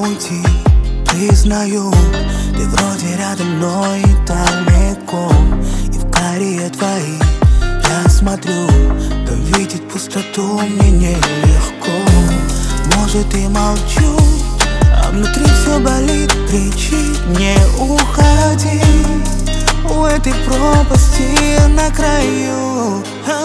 уйти, признаю. Ты вроде рядом, но и далеко. И в карие твои я смотрю, да видеть пустоту мне нелегко. Может и молчу, а внутри все болит. Кричит: не уходи, у этой пропасти на краю.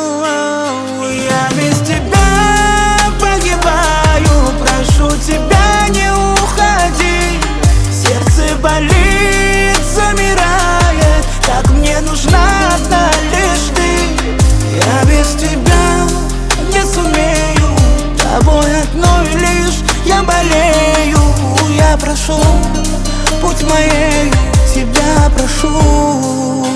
Я без тебя погибаю, прошу тебя, не уходи. Сердце болит, замирает, так мне нужна одна лишь ты. Я без тебя не сумею, тобой одной лишь я болею. Я прошу, будь моей, тебя прошу.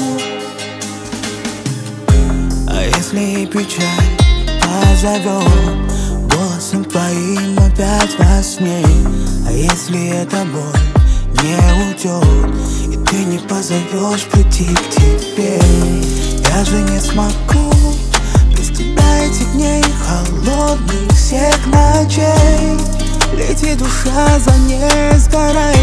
А если и печаль позовет голосом твоим опять во сне? А если эта боль не уйдет, и ты не позовешь прийти к тебе? Я же не смогу без тебя этих дней, холодных всех ночей. Летит душа за ней, сгорает.